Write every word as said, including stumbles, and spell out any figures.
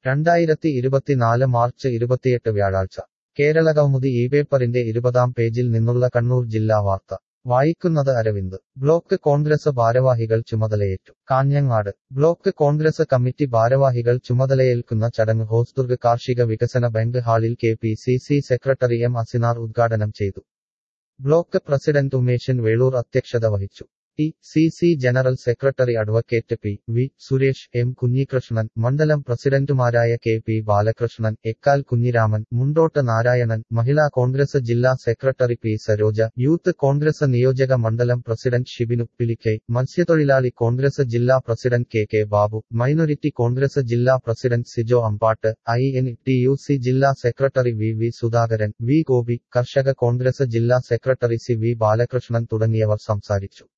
രണ്ടായിരത്തി ഇരുപത്തിനാല് മാർച്ച് ഇരുപത്തിയെട്ട് വ്യാഴാഴ്ച കേരള കൗമുദി ഈ പേപ്പറിന്റെ ഇരുപതാം പേജിൽ നിന്നുള്ള കണ്ണൂർ ജില്ലാ വാർത്ത വായിക്കുന്നത് അരവിന്ദ് ബ്ലോക്ക് കോൺഗ്രസ് ഭാരവാഹികൾ ചുമതലയേറ്റു കാഞ്ഞങ്ങാട് ബ്ലോക്ക് കോൺഗ്രസ് കമ്മിറ്റി ഭാരവാഹികൾ ചുമതലയേൽക്കുന്ന ചടങ്ങ് ഹോസ്ദുർഗ് കാർഷിക വികസന ബാങ്ക് ഹാളിൽ K P C C secretary M Asinar ഉദ്ഘാടനം ചെയ്തു ബ്ലോക്ക് പ്രസിഡന്റ് ഉമേശൻ വേളൂർ അധ്യക്ഷത വഹിച്ചു T C C general secretary advocate P V Suresh M Kunhikrishnan മണ്ഡലം പ്രസിഡന്റുമാരായ K P Balakrishnan Ekkal Kunhiraman Mundott Narayanan Mahila Congress ജില്ലാ secretary P Saroja youth Congress നിയോജക മണ്ഡലം പ്രസിഡന്റ് ഷിബിനു പിലിക്കൈ മത്സ്യത്തൊഴിലാളി കോൺഗ്രസ് ജില്ലാ president K K Babu minority Congress ജില്ലാ president Sijo Ambatt I N T U C ജില്ലാ secretary V V Sudhakaran V Gopi കർഷക കോൺഗ്രസ് ജില്ലാ സെക്രട്ടറി സി വി ബാലകൃഷ്ണൻ തുടങ്ങിയവർ സംസാരിച്ചു.